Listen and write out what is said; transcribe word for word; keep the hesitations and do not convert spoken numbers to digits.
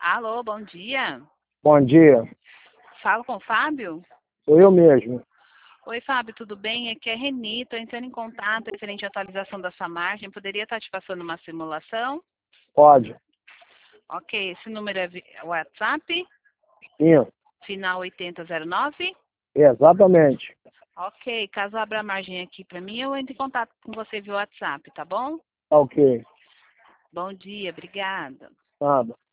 Alô, bom dia. Bom dia, Falo com o Fábio? sou eu mesmo. Oi, Fábio, tudo bem? Aqui é Reni, estou entrando em contato referente à atualização da sua margem. Poderia estar te passando uma simulação? Pode? Ok, esse número é vi- WhatsApp, Sim, final oitenta zero nove? exatamente. Ok, caso abra a margem aqui para mim, eu entro em contato com você via WhatsApp, tá bom? Tá ok. Bom dia, obrigada. Nada.